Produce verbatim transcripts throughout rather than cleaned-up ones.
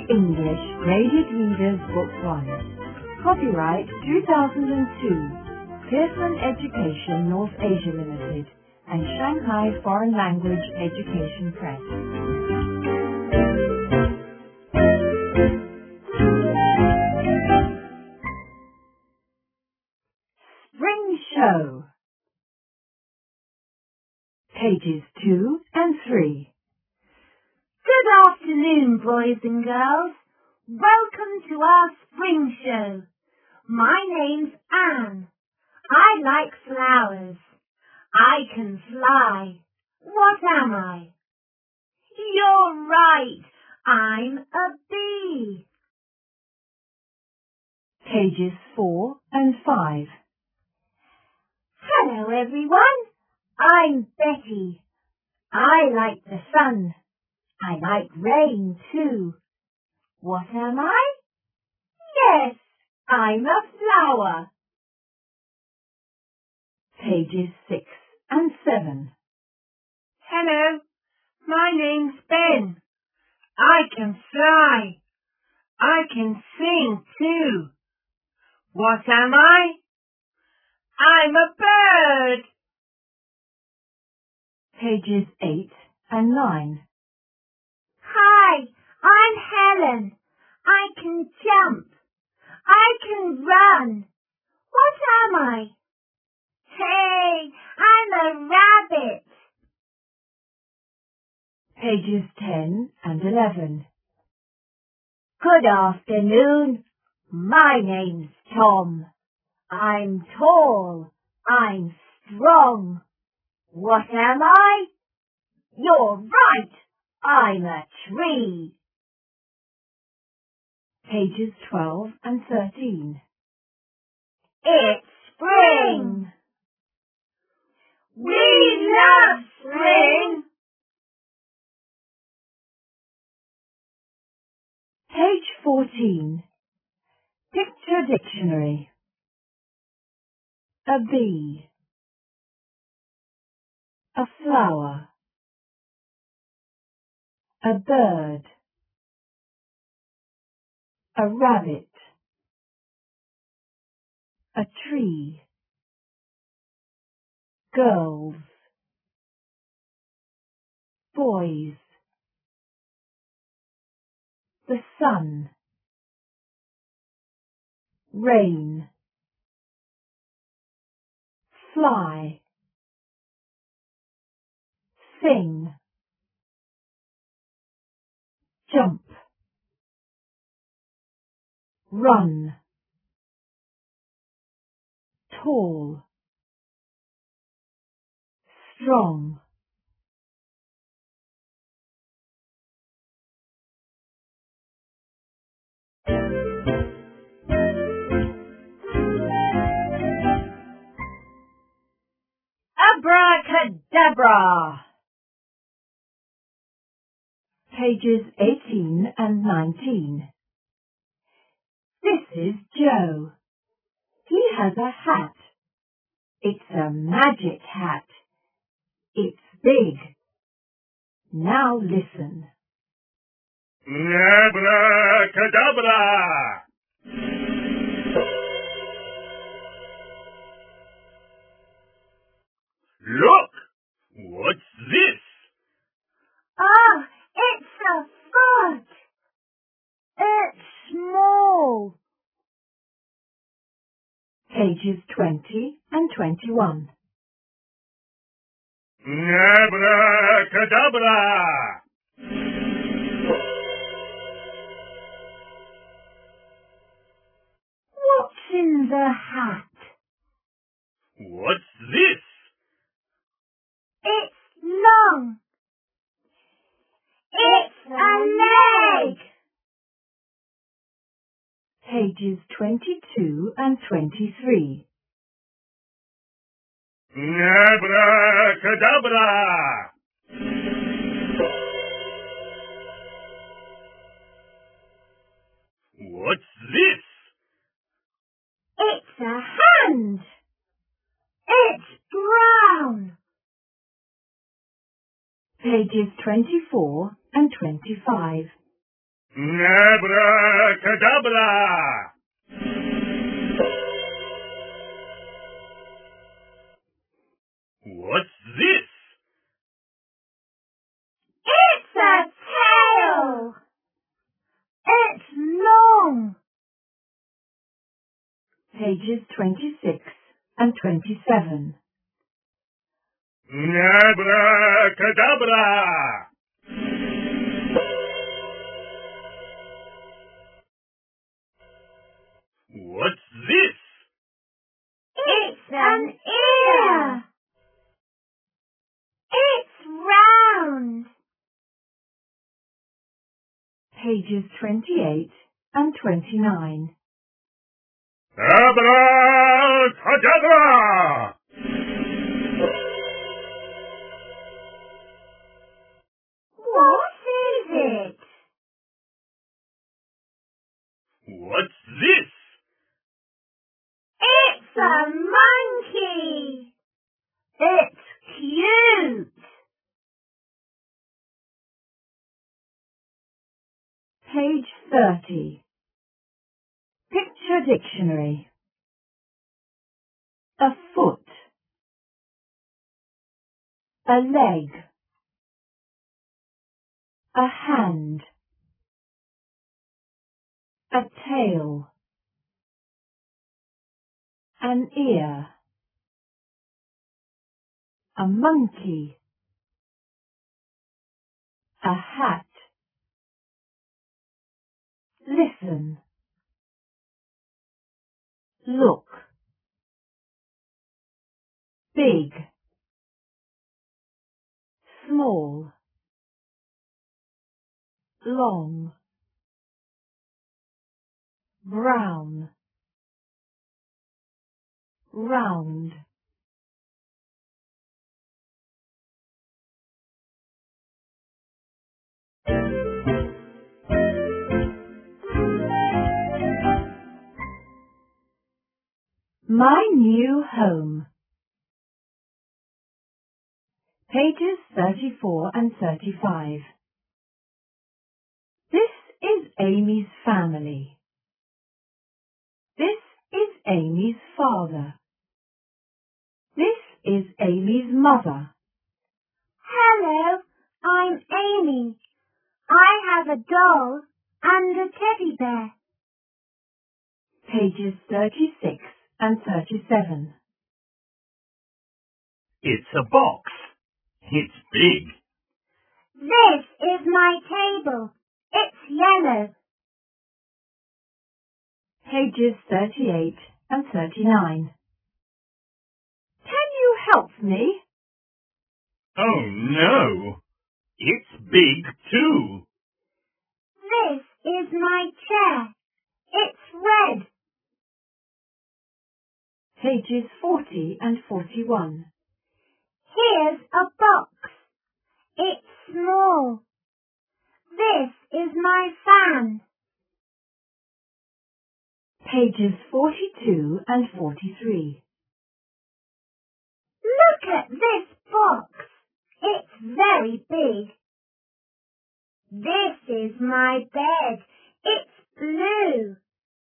English Graded Readers Book one. Copyright two thousand two. Pearson Education North Asia Limited and Shanghai Foreign Language Education Press. Spring Show. Pages two and three. Good afternoon, boys and girls. Welcome to our spring show. My name's Anne. I like flowers. I can fly. What am I? You're right. I'm a bee. Pages four and five. Hello, everyone. I'm Betty. I like the sun. I like rain, too. What am I? Yes, I'm a flower. Pages six and seven. Hello, my name's Ben. I can fly. I can sing, too. What am I? I'm a bird. Pages eight and nine. Hi, I'm Helen. I can jump. I can run. What am I? Hey, I'm a rabbit. Pages ten and eleven. Good afternoon. My name's Tom. I'm tall. I'm strong. What am I? You're right. I'm a tree. Pages twelve and thirteen. It's spring. We love spring. Page fourteen. Picture Dictionary. A bee. A flower. A bird. A rabbit. A tree. Girls. Boys. The sun. Rain. Fly. Sing. Jump. Run. Tall. Strong. Abracadabra. Pages eighteen and nineteen. This is Joe. He has a hat. It's a magic hat. It's big. Now listen. Abracadabra! Look! What's this? Oh, it's a foot. It's small. Pages twenty and twenty-one. Abracadabra! What's in the hat? What's this? It's long. It's a leg. Pages twenty-two and twenty-three. Abracadabra! What's this? It's a hand. It's brown. Pages twenty-four and twenty-five. Abracadabra! What's this? It's a tail. It's long. Pages twenty-six and twenty-seven. Abracadabra! What's this? It's an ear. It's round. Pages twenty-eight and twenty-nine. Abracadabra! What is it? What's this? It's a monkey. It's cute. Page thirty. Picture dictionary. A foot. A leg. A hand. A tail. An ear. A monkey. A hat. Listen. Look. Big. Small. Long. Brown. Round. My new home. Pages thirty-four and thirty-five. This is Amy's family. This is Amy's father. This is Amy's mother. Hello, I'm Amy. I have a doll and a teddy bear. Pages thirty-six and thirty-seven. It's a box. It's big. This is my table. It's yellow. Pages thirty-eight and thirty-nine. Can you help me? Oh no! It's big too. This is my chair. It's red. Pages forty and forty-one. Here's a box. It's small. This is my fan. Pages forty-two and forty-three. Look at this box. It's very big. This is my bed. It's blue.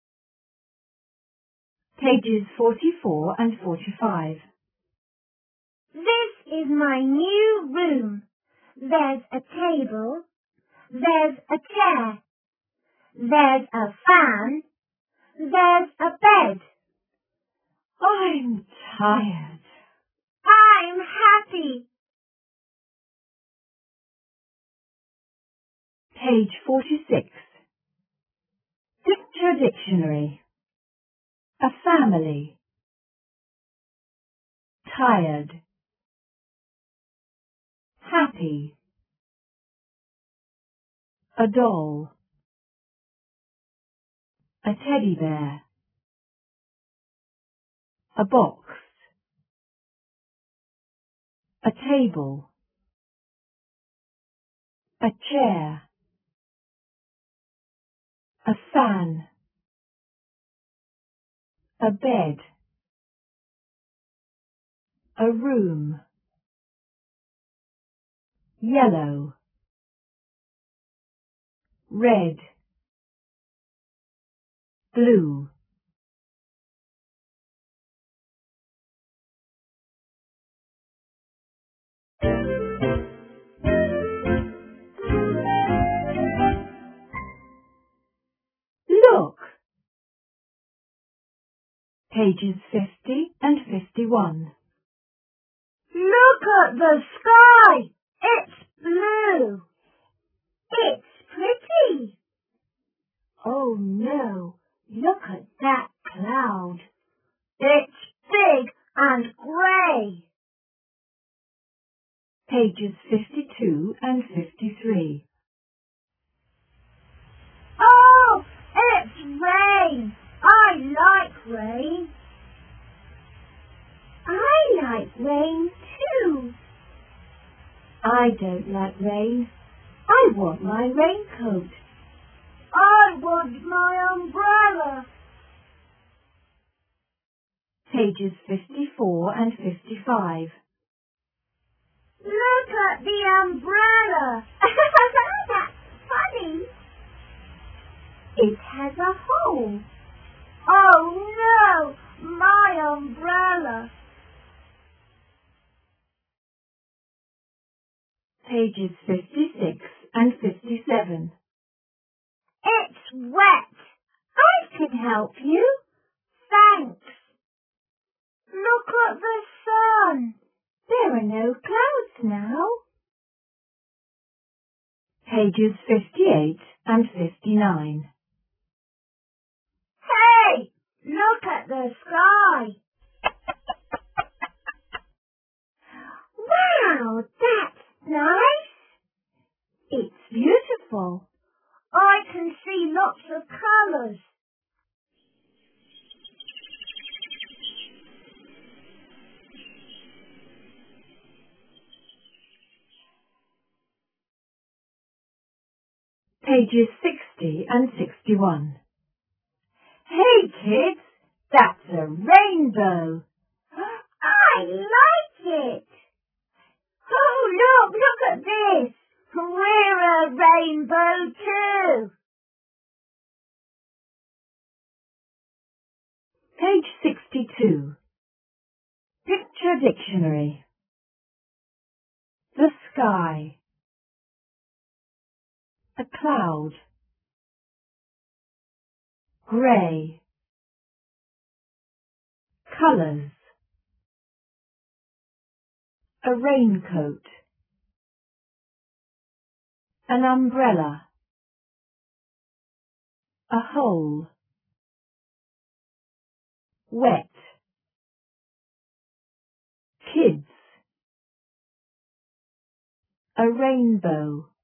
Pages forty-four and forty-five. This is my new room. There's a table. There's a chair. There's a fan. There's a bed. I'm tired. I'm happy. Page forty-six. Picture dictionary. A family. Tired. Happy. A doll. A teddy bear. A box. A table. A chair. A fan. A bed. A room. Yellow. Red. blue. Look! Pages fifty and fifty-one. Look at the sky! It's blue. It's pretty. Oh no, look at that cloud. It's big and grey. Pages fifty-two and fifty-three. Oh, it's rain. I like rain. I like rain too. I don't like rain. I want my raincoat. I want my umbrella. Pages fifty-four and fifty-five. Look at the umbrella. That's funny. It has a hole. Oh no, my umbrella. Pages fifty-six and fifty-seven. It's wet. I can help you. Thanks. Look at the sun. There are no clouds now. Pages fifty-eight and fifty-nine. Hey, look at the sky. Wow, that's nice. It's beautiful. I can see lots of colours. Pages sixty and sixty-one. Hey kids, that's a rainbow. I like it. Oh, look, look at this. We're a rainbow too. Page sixty-two. Picture dictionary. The sky. A cloud. Grey. Colours. A raincoat. An umbrella. A hole. Wet. Kids. A rainbow.